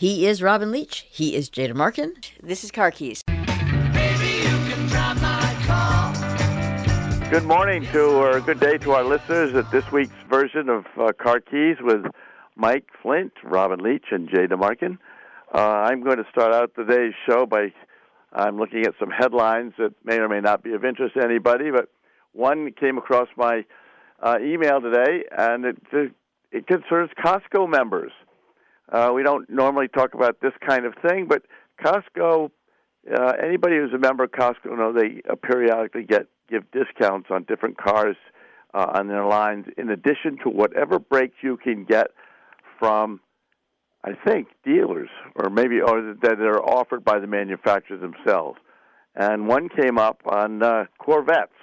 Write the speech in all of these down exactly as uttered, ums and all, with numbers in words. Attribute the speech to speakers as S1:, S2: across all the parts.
S1: He is Robin Leach. He is Jada Markin. This is Car Keys.
S2: Good morning to, or good day to our listeners at this week's version of uh, Car Keys with Mike Flint, Robin Leach, and Jada Markin. Uh, I'm going to start out today's show by I'm looking at some headlines that may or may not be of interest to anybody, but one came across my uh, email today, and it, it concerns Costco members. Uh, we don't normally talk about this kind of thing, but Costco, uh, anybody who's a member of Costco knows they uh, periodically get give discounts on different cars uh, on their lines, in addition to whatever brakes you can get from, I think, dealers, or maybe or that are offered by the manufacturers themselves. And one came up on uh, Corvettes.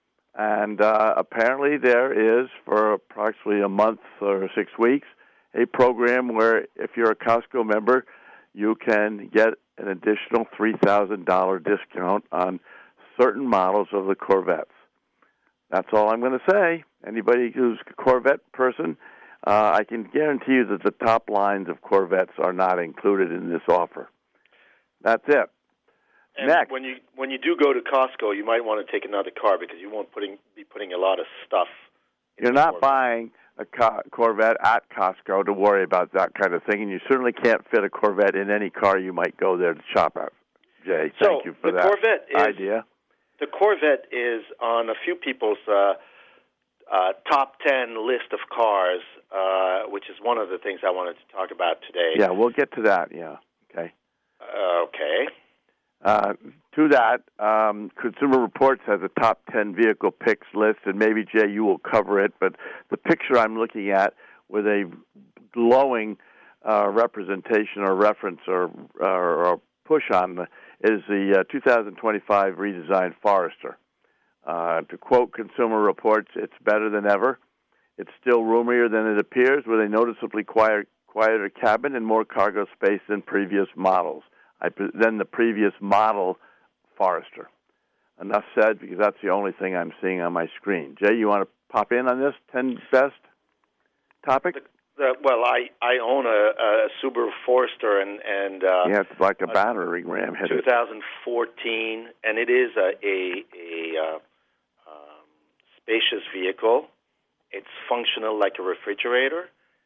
S2: And uh, apparently there is, for approximately a month or six weeks, a program where if you're a Costco member, you can get an additional three thousand dollars discount on certain models of the Corvettes. That's all I'm going to say. Anybody who's a Corvette person, uh, I can guarantee you that the top lines of Corvettes are not included in this offer. That's it.
S3: And
S2: Next.
S3: when you when you do go to Costco, you might want to take another car because you won't putting, be putting a lot of stuff in
S2: You're
S3: the
S2: not
S3: Corvette.
S2: buying a co- Corvette at Costco to worry about that kind of thing, and you certainly can't fit a Corvette in any car you might go there to shop at. Jay,
S3: so
S2: thank you for
S3: the
S2: that
S3: Corvette is,
S2: idea.
S3: The Corvette is on a few people's uh, uh, top ten list of cars, uh, which is one of the things I wanted to talk about today.
S2: Yeah, we'll get to that, yeah. Okay.
S3: Uh, okay.
S2: Uh, to that, um, Consumer Reports has a top ten vehicle picks list, and maybe, Jay, you will cover it, but the picture I'm looking at with a glowing uh, representation or reference or, or, or push on the, is the uh, two thousand twenty-five redesigned Forester. Uh, to quote Consumer Reports, it's better than ever. It's still roomier than it appears, with a noticeably quiet, quieter cabin and more cargo space than previous models. I, than the previous model Forester. Enough said, because that's the only thing I'm seeing on my screen. Jay, you want to pop in on this ten best topic?
S3: The, the, well, I, I own a, a Subaru Forester, and and uh,
S2: yeah, it's like a battering ram headed.
S3: twenty fourteen, and it is a a, a uh, um, spacious vehicle. It's functional like a refrigerator.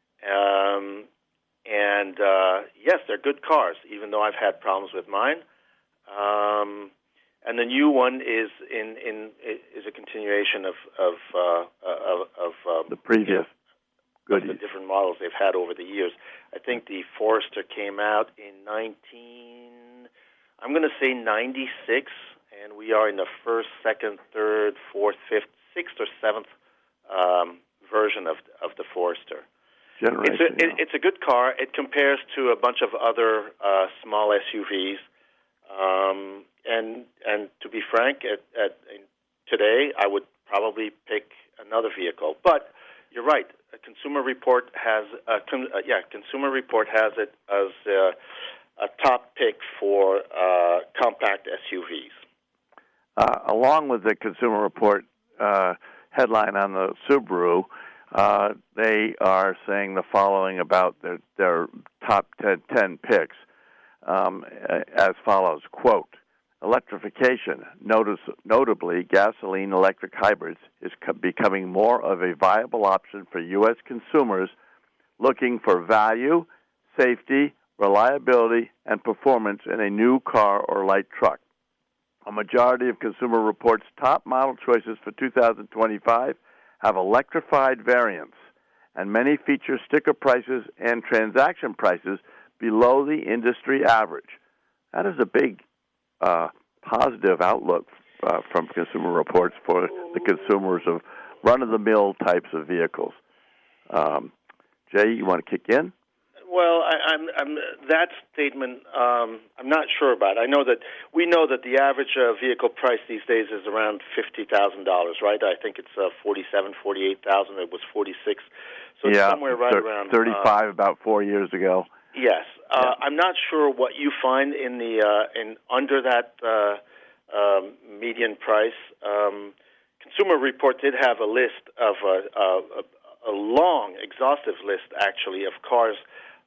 S3: Um, And, uh, yes, they're good cars, even though I've had problems with mine. Um, and the new one is in, in is a continuation of of uh, of, of um,
S2: the previous
S3: of the different models they've had over the years. I think the Forester came out in nineteen. I'm going to say ninety-six, and we are in the first, second, third, fourth, fifth, sixth, or seventh um, version of of the Forester. It's a, it, it's a good car. It compares to a bunch of other uh, small S U Vs, um, and and to be frank, at, at today I would probably pick another vehicle. But you're right. A Consumer Report has a con, uh, yeah. Consumer Report has it as a, a top pick for uh, compact S U Vs.
S2: Uh, along with the Consumer Report uh, headline on the Subaru. Uh, they are saying the following about their, their top ten, ten picks um, as follows, quote, electrification, notice, notably gasoline-electric hybrids, is co- becoming more of a viable option for U S consumers looking for value, safety, reliability, and performance in a new car or light truck. A majority of Consumer Reports' top model choices for two thousand twenty-five have electrified variants, and many feature sticker prices and transaction prices below the industry average. That is a big uh, positive outlook uh, from Consumer Reports for the consumers of run-of-the-mill types of vehicles. Um, Jay, you want to kick in?
S3: Well, I, I'm, I'm that statement. Um, I'm not sure about. I know that we know that the average uh, vehicle price these days is around fifty thousand dollars, right? I think it's uh, forty-seven, forty-eight thousand. It was forty-six, so it's
S2: yeah,
S3: somewhere right
S2: th-
S3: around
S2: thirty-five.
S3: Uh,
S2: about four years ago.
S3: Yes, uh,
S2: yeah.
S3: I'm not sure what you find in the uh, in under that uh, um, median price. Um, Consumer Report did have a list of uh, a, a, a long, exhaustive list, actually, of cars.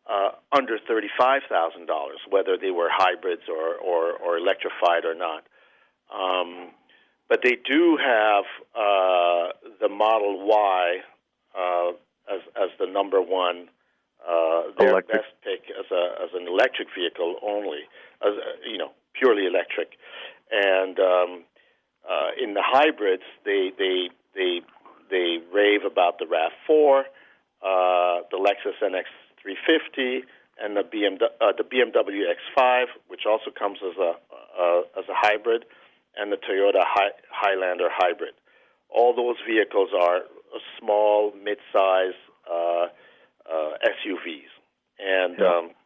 S3: uh, under thirty-five thousand dollars, whether they were hybrids or, or, or electrified or not. Um, but they do have uh, the Model Y uh, as, as the number one, uh, their
S2: electric.
S3: best pick as a as an electric vehicle only, as a, you know, purely electric. And um, uh, in the hybrids, they they they they rave about the RAV four, uh, the Lexus N X three fifty, and the B M W, uh, the B M W X five, which also comes as a uh, as a hybrid, and the Toyota Hi- Highlander hybrid. All those vehicles are small, mid-size uh, uh, S U Vs, and
S2: yeah.
S3: um,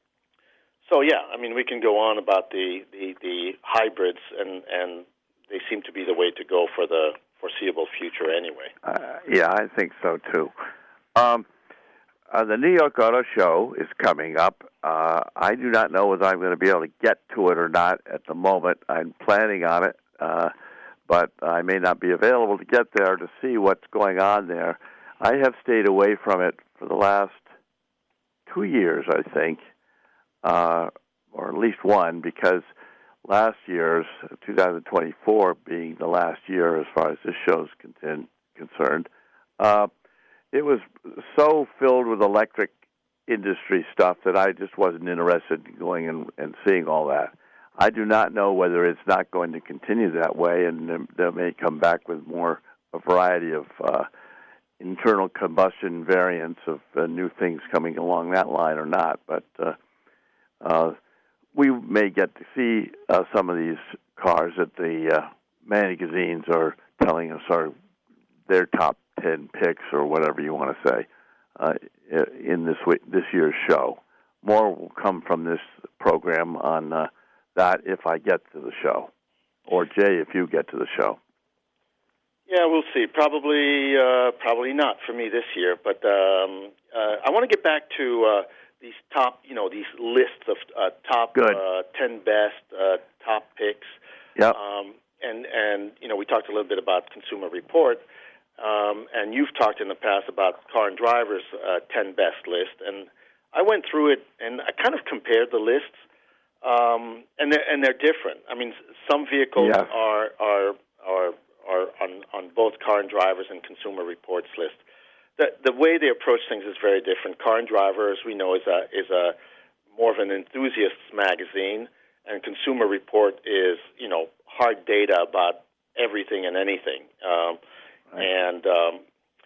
S3: so yeah, I mean we can go on about the, the, the hybrids, and, and they seem to be the way to go for the foreseeable future anyway.
S2: Uh, yeah, I think so too. Um, uh, the New York Auto Show is coming up. Uh, I do not know whether I'm going to be able to get to it or not at the moment. I'm planning on it, uh, but I may not be available to get there to see what's going on there. I have stayed away from it for the last two years, I think, uh, or at least one, because last year's, twenty twenty-four being the last year as far as this show is con- concerned, uh, it was so filled with electric industry stuff that I just wasn't interested in going and, and seeing all that. I do not know whether it's not going to continue that way, and they may come back with more, a variety of uh, internal combustion variants of uh, new things coming along that line or not. But uh, uh, we may get to see uh, some of these cars that the uh, magazines are telling us are their top ten picks or whatever you want to say uh, in this week, this year's show. More will come from this program on uh, that if I get to the show, or Jay, if you get to the show.
S3: Yeah, we'll see. Probably, uh, probably not for me this year. But um, uh, I want to get back to uh, these top, you know, these lists of uh, top uh, ten best uh, top picks.
S2: Yep.
S3: Um, and and you know, we talked a little bit about Consumer Report, um, and you've talked in the past about Car and Driver's uh, ten best list. And I went through it, and I kind of compared the lists, um, and they're and they're different. I mean, some vehicles
S2: yes.
S3: are are are are on, on both Car and Drivers and Consumer Reports list. The the way they approach things is very different. Car and Driver, as we know, is a is a more of an enthusiast's magazine, and Consumer Report is, you know, hard data about everything and anything. Um, right. And um,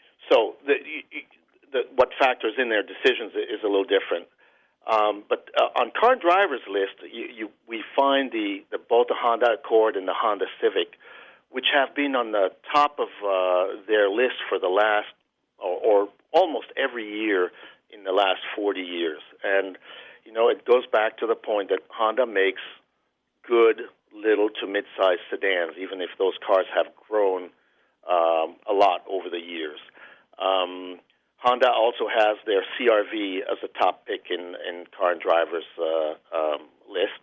S3: so the, the what factors in their decisions is a little different. Um, but uh, on Car and Driver's list, you, you we find the, the both the Honda Accord and the Honda Civic, which have been on the top of uh, their list for the last, or, or almost every year in the last forty years. And, you know, it goes back to the point that Honda makes good little to mid-sized sedans, even if those cars have grown um, a lot over the years. Um, Honda also has their C R V as a top pick in, in Car and Driver's uh, um, list.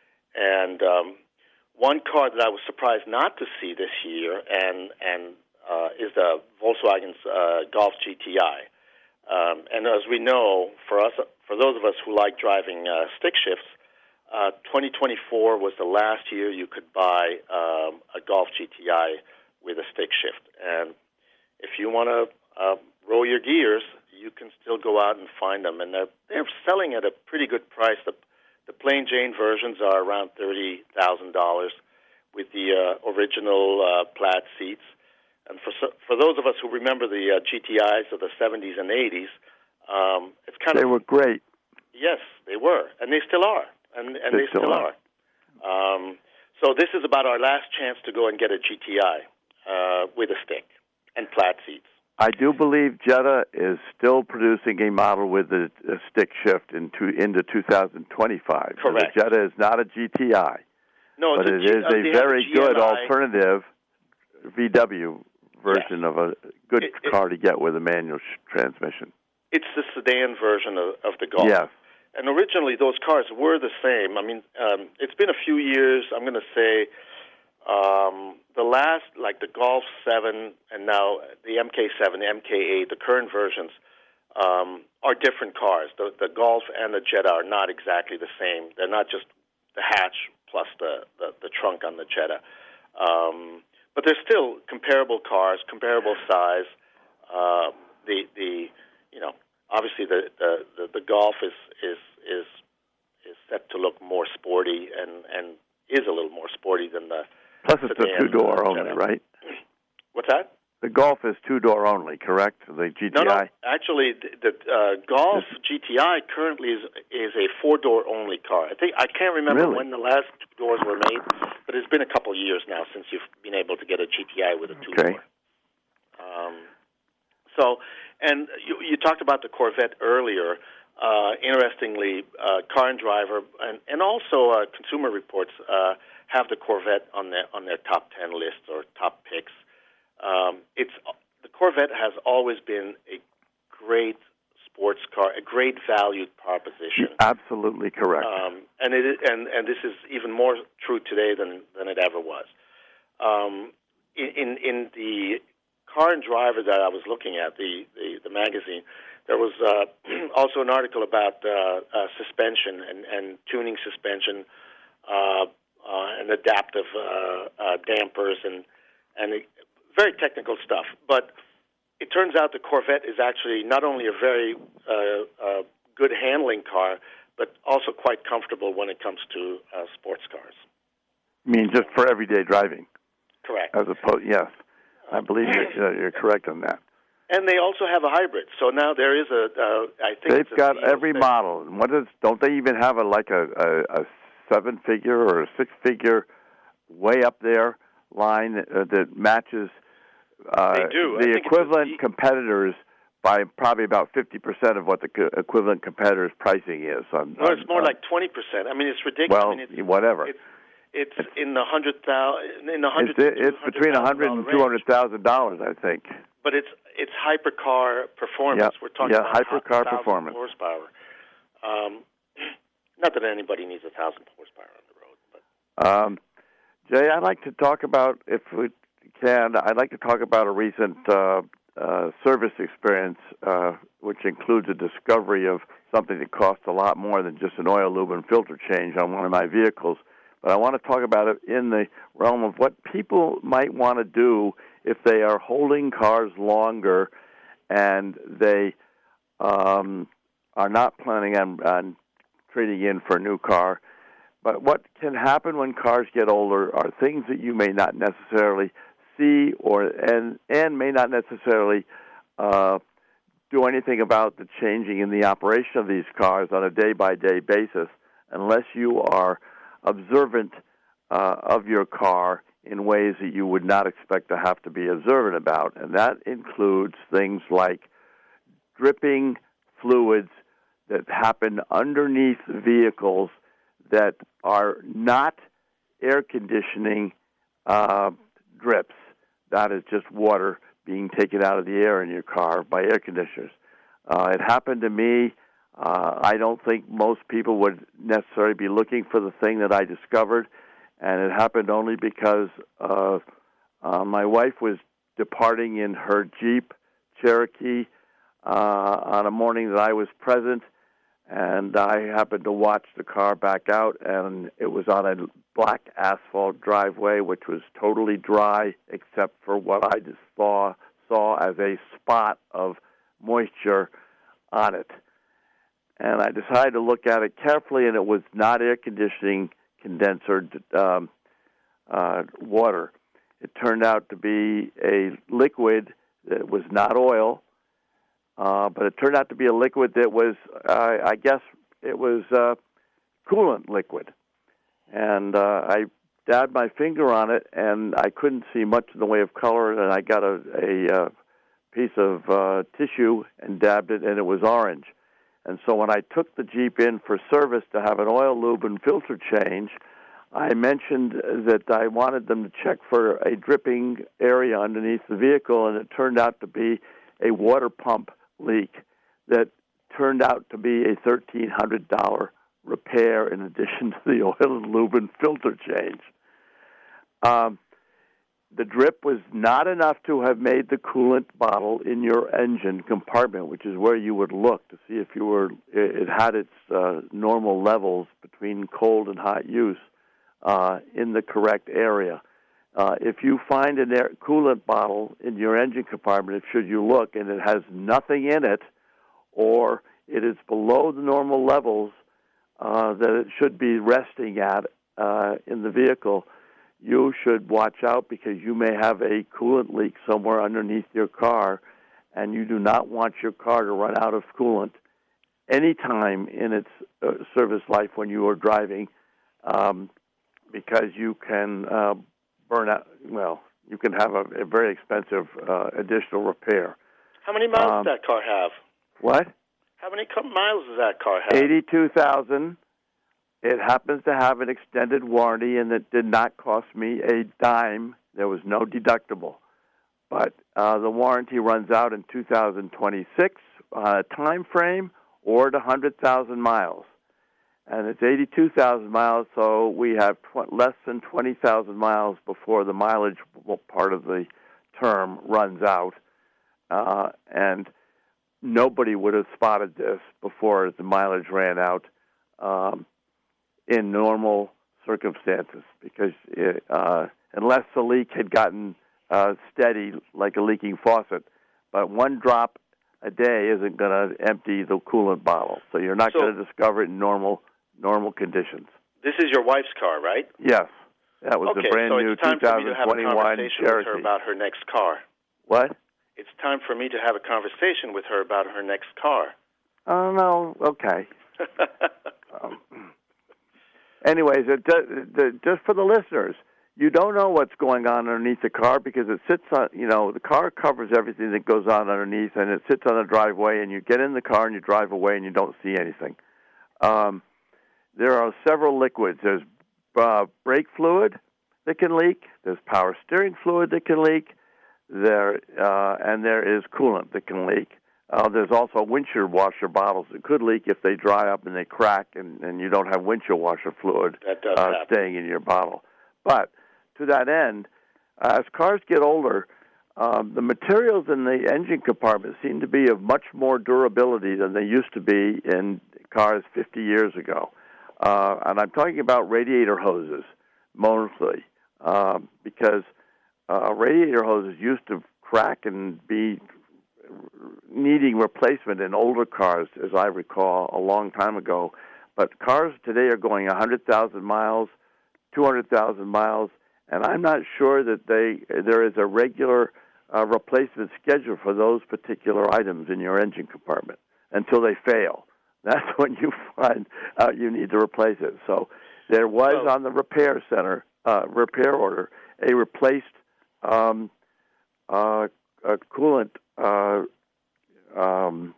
S3: And um, one car that I was surprised not to see this year and and uh, is the Volkswagen's uh, Golf G T I. Um, and as we know, for us, for those of us who like driving uh, stick shifts, uh, twenty twenty-four was the last year you could buy um, a Golf G T I with a stick shift. And if you want to uh, roll your gears, you can still go out and find them. And they're, they're selling at a pretty good price. The The plain Jane versions are around thirty thousand dollars with the uh, original uh, plaid seats. And for for those of us who remember the uh, G T Is of the seventies and eighties, um, it's kind
S2: they
S3: of...
S2: They were great.
S3: Yes, they were. And they still are. And, and they, they still, still are. are. Um, so this is about our last chance to go and get a G T I uh, with a stick and plaid seats.
S2: I do believe Jetta is still producing a model with a, a stick shift into, into two thousand twenty-five.
S3: Correct.
S2: So the Jetta is not a G T I.
S3: No,
S2: but
S3: it's
S2: it
S3: a G-
S2: is a
S3: uh,
S2: very
S3: a
S2: good alternative V W version
S3: yes.
S2: of a good
S3: it,
S2: car
S3: it,
S2: to get with a manual sh- transmission.
S3: It's the sedan version of, of the Golf.
S2: Yes.
S3: And originally those cars were the same. I mean, um, it's been a few years, I'm going to say, um, the last, like the Golf seven and now the M K seven, the M K eight, the current versions, um, are different cars. The, the Golf and the Jetta are not exactly the same. They're not just the hatch plus the, the, the trunk on the Jetta. Um, but they're still comparable cars, comparable size. Uh, the the you know obviously the, the, the, the Golf is is is is set to look more sporty and, and is a little more sporty than the
S2: Plus it's
S3: sedan,
S2: a two-door
S3: uh,
S2: only,
S3: Jetta.
S2: right?
S3: What's that?
S2: The Golf is two-door only, correct? The G T I?
S3: No, no. Actually, the, the uh, Golf G T I currently is is a four-door only car. I think I can't remember
S2: Really?
S3: when the last two doors were made, but it's been a couple of years now since you've been able to get a G T I with a two-door.
S2: Okay.
S3: Um, so, and you, you talked about the Corvette earlier. Uh, interestingly, uh, Car and Driver and, and also uh, Consumer Reports uh, have the Corvette on their on their top ten lists or top picks. Um, it's the Corvette has always been a great sports car, a great valued proposition.
S2: Absolutely correct.
S3: Um, and it is, and and this is even more true today than than it ever was. Um, in in the Car and Driver that I was looking at, the the, the magazine, there was uh, also an article about uh, uh, suspension and, and tuning suspension uh, uh, and adaptive uh, uh, dampers and and it, very technical stuff. But it turns out the Corvette is actually not only a very uh, uh, good handling car, but also quite comfortable when it comes to uh, sports cars.
S2: I mean, just for everyday driving.
S3: Correct.
S2: As opposed, yes, I believe you're, you're correct on that.
S3: And they also have a hybrid. So now there is a. Uh, I think
S2: they've
S3: it's a
S2: got
S3: Seal
S2: every
S3: six.
S2: model. And what is? Don't they even have a like a, a, a seven-figure or a six-figure way up there line that, uh, that matches uh,
S3: They do. I
S2: the
S3: think it's
S2: equivalent
S3: a-
S2: competitors by probably about fifty percent of what the co- equivalent competitors' pricing is. On,
S3: Well,
S2: on,
S3: it's more
S2: on,
S3: like twenty percent. I mean, it's ridiculous.
S2: well,
S3: I mean, it's,
S2: whatever.
S3: It's, it's in the hundred thousand. In the hundred.
S2: It's, it's between a hundred and two hundred thousand dollars, I think.
S3: But it's it's hypercar performance.
S2: Yeah,
S3: We're talking
S2: yeah,
S3: about
S2: hypercar
S3: one thousand
S2: performance.
S3: horsepower. Um, not that anybody needs a thousand horsepower on the road, but
S2: Um, Jay, I'd like to talk about, if we can, I'd like to talk about a recent uh, uh, service experience, uh, which includes a discovery of something that costs a lot more than just an oil, lube, and filter change on one of my vehicles. But I want to talk about it in the realm of what people might want to do if they are holding cars longer and they um, are not planning on, on trading in for a new car. But what can happen when cars get older are things that you may not necessarily see or and and may not necessarily uh, do anything about the changing in the operation of these cars on a day-by-day basis unless you are observant uh, of your car in ways that you would not expect to have to be observant about. And that includes things like dripping fluids that happen underneath vehicles that are not air conditioning uh, drips. That is just water being taken out of the air in your car by air conditioners. Uh, it happened to me. Uh, I don't think most people would necessarily be looking for the thing that I discovered, and it happened only because uh, uh, my wife was departing in her Jeep Cherokee uh, on a morning that I was present, and I happened to watch the car back out, and it was on a black asphalt driveway, which was totally dry except for what I just saw, saw as a spot of moisture on it. And I decided to look at it carefully, and it was not air conditioning condenser um, uh, water. It turned out to be a liquid that was not oil, uh, but it turned out to be a liquid that was, uh, I guess, it was uh, coolant liquid. And uh, I dabbed my finger on it, and I couldn't see much in the way of color, and I got a, a uh, piece of uh, tissue and dabbed it, and it was orange. And so when I took the Jeep in for service to have an oil, lube, and filter change, I mentioned that I wanted them to check for a dripping area underneath the vehicle, and it turned out to be a water pump leak that turned out to be a thirteen hundred dollars repair in addition to the oil and lube and filter change. Um, the drip was not enough to have made the coolant bottle in your engine compartment, which is where you would look to see if you were it had its uh, normal levels between cold and hot use uh, in the correct area. Uh, if you find an air coolant bottle in your engine compartment, should you look, and it has nothing in it, or it is below the normal levels uh, that it should be resting at uh, in the vehicle, you should watch out because you may have a coolant leak somewhere underneath your car, and you do not want your car to run out of coolant any time in its uh, service life when you are driving, um, because you can uh, burn out, well, you can have a, a very expensive uh, additional repair.
S3: How many miles
S2: Um,
S3: does that car have?
S2: What?
S3: How many co- miles does that car have?
S2: eighty-two thousand. It happens to have an extended warranty, and it did not cost me a dime. There was no deductible. But uh, the warranty runs out in two thousand twenty-six uh, time frame or at one hundred thousand miles. And it's eighty-two thousand miles, so we have tw- less than twenty thousand miles before the mileage part of the term runs out. Uh, and nobody would have spotted this before the mileage ran out. Um, in normal circumstances, because it, uh, unless the leak had gotten uh, steady like a leaking faucet, but one drop a day isn't going to empty the coolant bottle, so you're not
S3: So,
S2: going to discover it in normal normal conditions.
S3: This is your wife's car, right?
S2: Yes, that was
S3: okay,
S2: a brand
S3: so
S2: new
S3: it's time for me to have a
S2: twenty twenty-one
S3: conversation with
S2: Cherokee.
S3: her about her next car.
S2: What?
S3: It's time for me to have a conversation with her about her next car.
S2: Oh no, okay. um, Anyways, it does, the, just for the listeners, you don't know what's going on underneath the car because it sits on, you know, the car covers everything that goes on underneath, and it sits on the driveway, and you get in the car and you drive away and you don't see anything. Um, there are several liquids. There's uh, brake fluid that can leak. There's power steering fluid that can leak. There uh, and there is coolant that can leak. Uh, there's also windshield washer bottles that could leak if they dry up and they crack, and, and you don't have windshield washer fluid
S3: that does
S2: uh, staying in your bottle. But to that end, uh, as cars get older, um, the materials in the engine compartment seem to be of much more durability than they used to be in cars fifty years ago. Uh, and I'm talking about radiator hoses, mostly, uh, because uh, radiator hoses used to crack and be needing replacement in older cars, as I recall, a long time ago. But cars today are going one hundred thousand miles, two hundred thousand miles, and I'm not sure that they there is a regular uh, replacement schedule for those particular items in your engine compartment until they fail. That's when you find out you need to replace it. So there was
S3: well,
S2: on the repair center, uh, repair order, a replaced um, uh, a coolant Uh, um,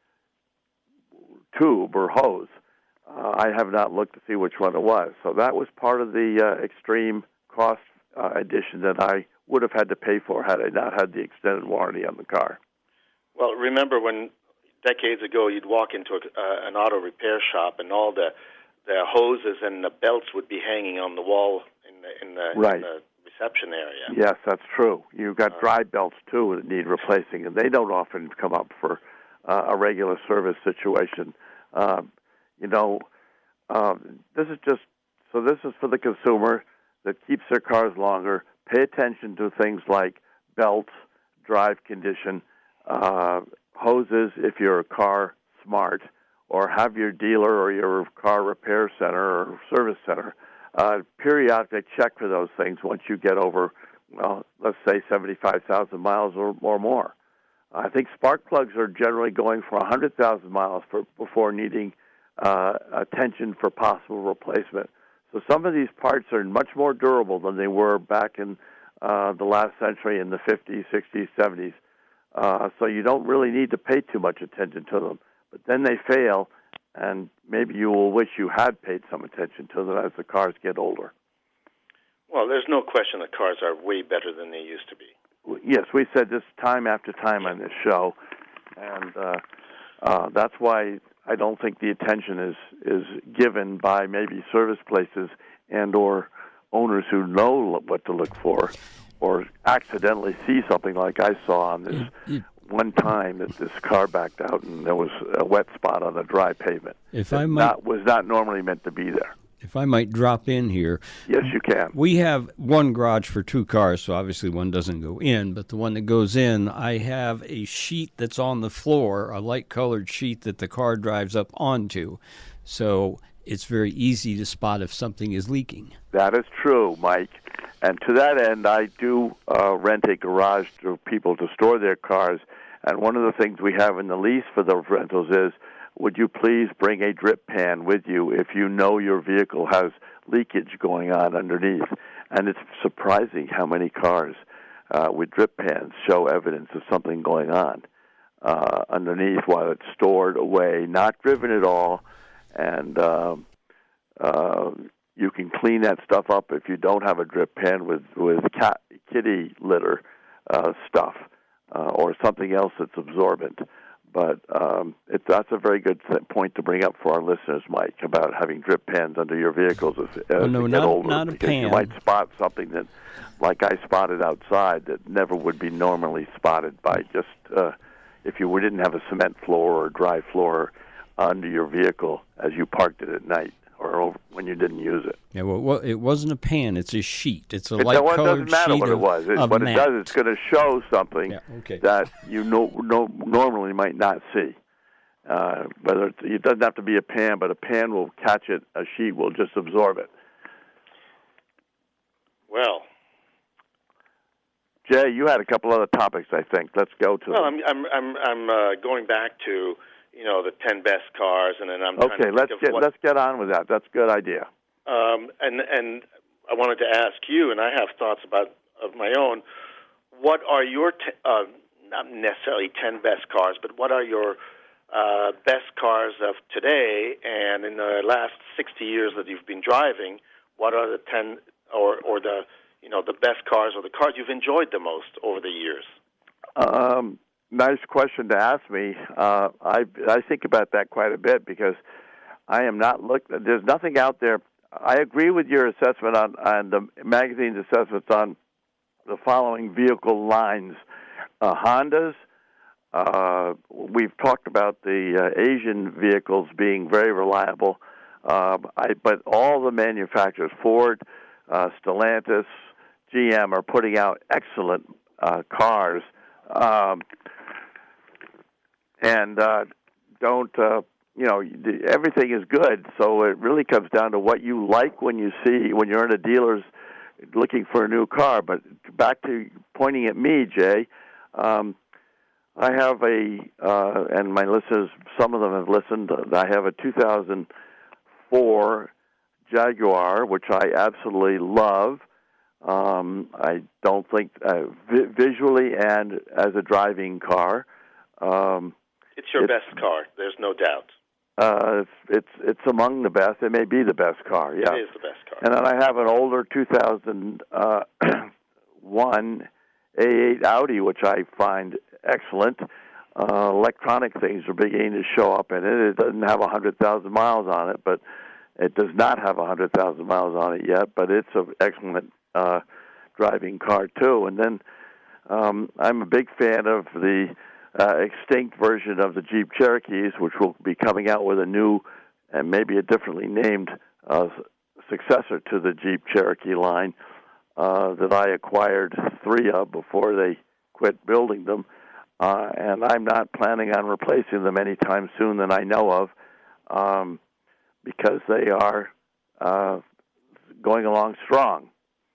S2: tube or hose. Uh, I have not looked to see which one it was. So that was part of the uh, extreme cost uh, addition that I would have had to pay for had I not had the extended warranty on the car.
S3: Well, remember when decades ago you'd walk into a, uh, an auto repair shop and all the the hoses and the belts would be hanging on the wall in the in the,
S2: right.
S3: in the reception area.
S2: Yes, that's true. You've got
S3: Uh,
S2: dry belts, too, that need replacing, and they don't often come up for uh, a regular service situation. Um, you know, um, this is just, so this is for the consumer that keeps their cars longer. Pay attention to things like belts, drive condition, uh, hoses if you're a car smart, or have your dealer or your car repair center or service center Uh, periodically check for those things once you get over, well, let's say seventy-five thousand miles or, or more. I think spark plugs are generally going for one hundred thousand miles for, before needing uh, attention for possible replacement. So some of these parts are much more durable than they were back in uh, the last century in the fifties, sixties, seventies. Uh, so you don't really need to pay too much attention to them. But then they fail, and maybe you will wish you had paid some attention to them as the cars get older.
S3: Well, there's no question that cars are way better than they used to be.
S2: Yes, we said this time after time on this show, and uh, uh, that's why I don't think the attention is, is given by maybe service places and or owners who know what to look for. or accidentally see something like I saw on this
S4: It, it,
S2: one time that this car backed out and there was a wet spot on a dry pavement.
S4: if
S2: that
S4: I might,
S2: not, was not normally meant to be there.
S4: if I might drop in here,
S2: Yes, you can.
S4: we have one garage for two cars, so obviously one doesn't go in. But the one that goes in, I have a sheet that's on the floor, a light-colored sheet that the car drives up onto, so it's very easy to spot if something is leaking.
S2: That is true, Mike. And to that end, I do uh, rent a garage to people to store their cars. And one of the things we have in the lease for those rentals is, would you please bring a drip pan with you if you know your vehicle has leakage going on underneath? And it's surprising how many cars uh, with drip pans show evidence of something going on uh, underneath while it's stored away, not driven at all. And um, uh, you can clean that stuff up if you don't have a drip pan with, with cat, kitty litter uh, stuff uh, or something else that's absorbent. But um, it, that's a very good th- point to bring up for our listeners, Mike, about having drip pans under your vehicles as, as
S4: oh, no,
S2: you get
S4: not,
S2: older.
S4: not a
S2: because
S4: pan.
S2: you might spot something that, like I spotted outside, that never would be normally spotted by just uh, if you didn't have a cement floor or dry floor under your vehicle as you parked it at night or over, when you didn't use it.
S4: Yeah, well, well, it wasn't a pan. It's a sheet. It's a
S2: It,
S4: light-colored
S2: it doesn't matter
S4: sheet
S2: what
S4: of,
S2: it was. It,
S4: of
S2: what
S4: mat.
S2: it does, it's going to show something
S4: Yeah, okay.
S2: that you no, no, normally might not see. Uh, whether it's, it doesn't have to be a pan, but a pan will catch it. A sheet will just absorb it.
S3: Well,
S2: Jay, you had a couple other topics, I think. Let's go to
S3: well,
S2: them.
S3: I'm I'm I'm, I'm uh, going back to you know the ten best cars, and then I'm trying
S2: Okay,
S3: to
S2: let's
S3: think
S2: get
S3: of what,
S2: let's get on with that. That's a good idea.
S3: Um, and and I wanted to ask you, and I have thoughts about of my own. What are your t- uh, not necessarily ten best cars, but what are your uh, best cars of today? And in the last sixty years that you've been driving, what are the ten or or the you know the best cars or the cars you've enjoyed the most over the years?
S2: Um, nice question to ask me. Uh, I I think about that quite a bit because I am not look. There's nothing out there. I agree with your assessment on, on the magazine's assessments on the following vehicle lines. Uh, Hondas, uh, we've talked about the uh, Asian vehicles being very reliable, uh, I, but all the manufacturers, Ford, uh, Stellantis, G M, are putting out excellent uh, cars, um, and uh, don't... Uh, You know, everything is good, so it really comes down to what you like when you see, when you're in a dealer's looking for a new car. But back to pointing at me, Jay, um, I have a, uh, and my listeners, some of them have listened, I have a two thousand four Jaguar, which I absolutely love. Um, I don't think, uh, vi- visually and as a driving car. Um,
S3: It's your
S2: it's,
S3: best car, there's no doubt.
S2: Uh, it's, it's it's among the best. It may be the best car. Yeah,
S3: It is the best car.
S2: And then I have an older two thousand one A eight Audi, which I find excellent. Uh, electronic things are beginning to show up in it. It doesn't have one hundred thousand miles on it, but it does not have one hundred thousand miles on it yet. But it's an excellent uh, driving car too. And then um, I'm a big fan of the Uh, extinct version of the Jeep Cherokees, which will be coming out with a new and maybe a differently named uh, successor to the Jeep Cherokee line uh, that I acquired three of before they quit building them. Uh, and I'm not planning on replacing them anytime soon that I know of um, because they are uh, going along strong.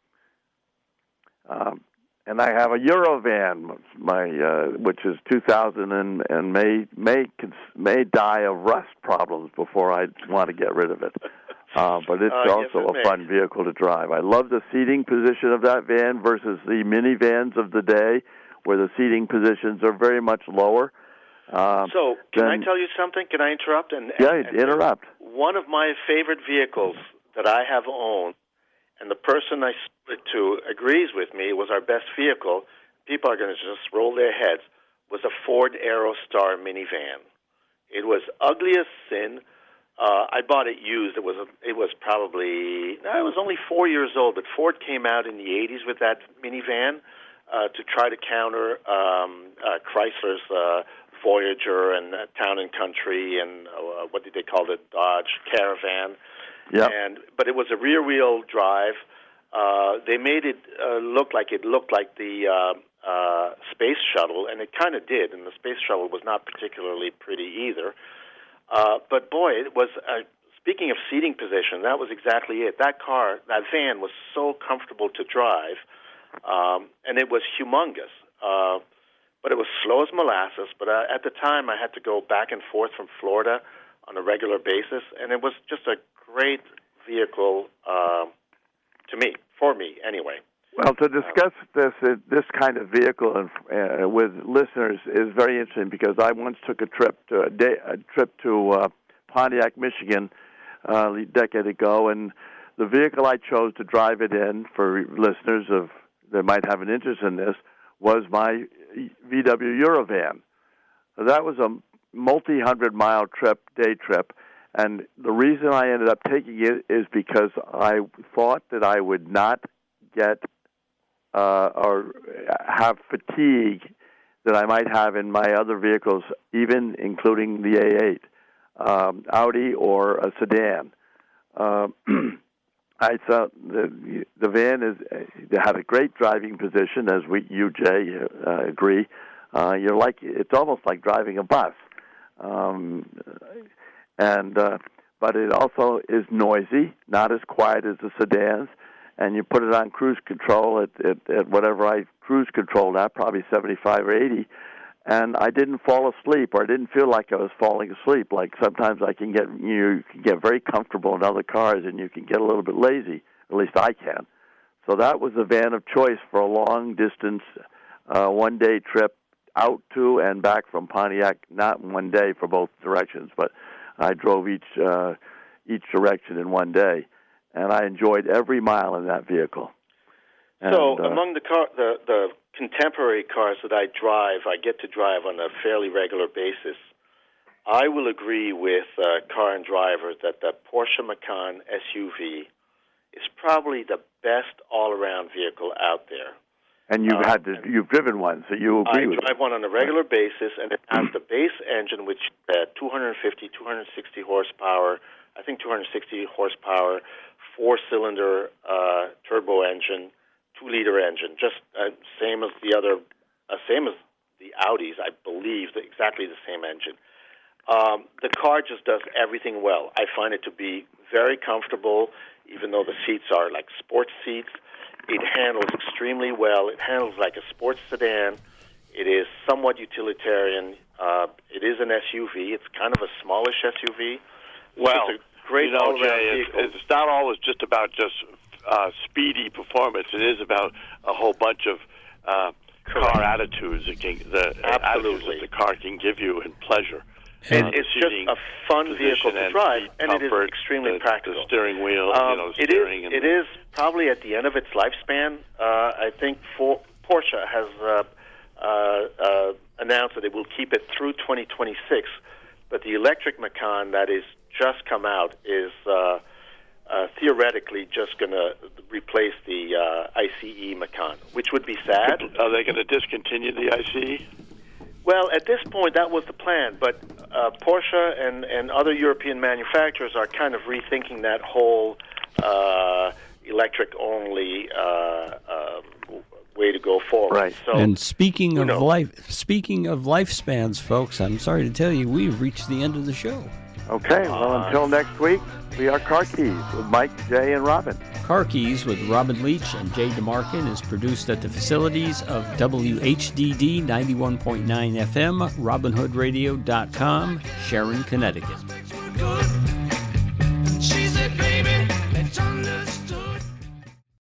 S2: Um, And I have a Eurovan, my uh, which is two thousand and, and may may may die of rust problems before I want to get rid of it. Uh, but it's
S3: uh,
S2: also
S3: yes, it
S2: a
S3: may.
S2: fun vehicle to drive. I love the seating position of that van versus the minivans of the day, where the seating positions are very much lower. Um,
S3: so, can
S2: then,
S3: I tell you something? Can I interrupt? And,
S2: yeah,
S3: and, and
S2: interrupt.
S3: One of my favorite vehicles that I have owned, and the person I split to agrees with me, was our best vehicle. People are going to just roll their heads. Was a Ford Aerostar minivan. It was ugly as sin. Uh, I bought it used. It was a, it was probably no, it was only four years old. But Ford came out in the eighties with that minivan uh, to try to counter um, uh, Chrysler's uh, Voyager and uh, Town and Country and uh, what did they call it, Dodge Caravan.
S2: Yeah.
S3: And but it was a rear-wheel drive. Uh, they made it uh, look like it looked like the uh, uh, space shuttle, and it kind of did. And the space shuttle was not particularly pretty either. Uh, but boy, it was. Uh, speaking of seating position, that was exactly it. That car, that van, was so comfortable to drive, um, and it was humongous. Uh, but it was slow as molasses. But uh, at the time, I had to go back and forth from Florida on a regular basis, and it was just a great vehicle uh, to me, for me anyway.
S2: Well, to discuss this uh, this kind of vehicle and, uh, with listeners is very interesting because I once took a trip to a, day, a trip to uh, Pontiac, Michigan, uh, a decade ago, and the vehicle I chose to drive it in for listeners of that might have an interest in this was my V W Eurovan. So that was a multi-hundred mile trip, day trip, and the reason I ended up taking it is because I thought that I would not get uh, or have fatigue that I might have in my other vehicles, even including the A eight, um, Audi or a sedan. Uh, I thought the the van is it had a great driving position, as we you Jay uh, agree. Uh, you're like it's almost like driving a bus, um, and uh, but it also is noisy, not as quiet as the sedans. And you put it on cruise control at, at, at whatever I cruise controlled at, probably seventy-five or eighty, and I didn't fall asleep, or I didn't feel like I was falling asleep. Like sometimes I can get you can get very comfortable in other cars, and you can get a little bit lazy. At least I can. So that was the van of choice for a long distance, uh, one day trip out to and back from Pontiac. Not in one day for both directions, but I drove each uh, each direction in one day. And I enjoyed every mile in that vehicle. And,
S3: so,
S2: uh,
S3: among the car, the the contemporary cars that I drive, I get to drive on a fairly regular basis. I will agree with uh, Car and Driver that the Porsche Macan S U V is probably the best all-around vehicle out there.
S2: And you've
S3: uh,
S2: had to, you've driven one, so you agree
S3: I
S2: with it.
S3: I drive one on a regular basis, and it has the base engine, which is uh, two hundred fifty, two hundred sixty horsepower. I think two hundred sixty horsepower. Four-cylinder uh, turbo engine, two-liter engine, just uh, same as the other, uh, same as the Audis, I believe, the, exactly the same engine. Um, the car just does everything well. I find it to be very comfortable, even though the seats are like sports seats. It handles extremely well. It handles like a sports sedan. It is somewhat utilitarian. Uh, it is an S U V. It's kind of a smallish S U V.
S5: Well,
S3: it's a great
S5: you know,
S3: all-around
S5: Jay,
S3: vehicle.
S5: it's, it's not always just about just uh, speedy performance. It is about a whole bunch of uh, car attitudes, that can, the attitudes that the car can give you, and pleasure.
S3: And
S5: uh,
S3: it's just a fun vehicle to drive, and, and it is extremely
S5: the,
S3: practical.
S5: The steering wheel,
S3: um,
S5: you know,
S3: it
S5: steering.
S3: is.
S5: And
S3: it is probably at the end of its lifespan. Uh, I think for Porsche has uh, uh, uh, announced that it will keep it through twenty twenty-six, but the electric Macan that is just come out is uh, uh, theoretically just going to replace the uh, I C E Macan, which would be sad.
S5: Are they going to discontinue the I C E?
S3: Well, at this point, that was the plan, but uh, Porsche and, and other European manufacturers are kind of rethinking that whole uh, electric-only uh, uh, way to go forward.
S2: Right.
S3: So,
S4: and speaking of
S3: knows?
S4: life, speaking of lifespans, folks, I'm sorry to tell you, we've reached the end of the show.
S2: Okay, well,
S3: Uh,
S2: until next week, we are Car Keys with Mike, Jay, and Robin.
S4: Car Keys with Robin Leach and Jay DeMarkin is produced at the facilities of W H D D ninety-one point nine F M, robin hood radio dot com, Sharon, Connecticut.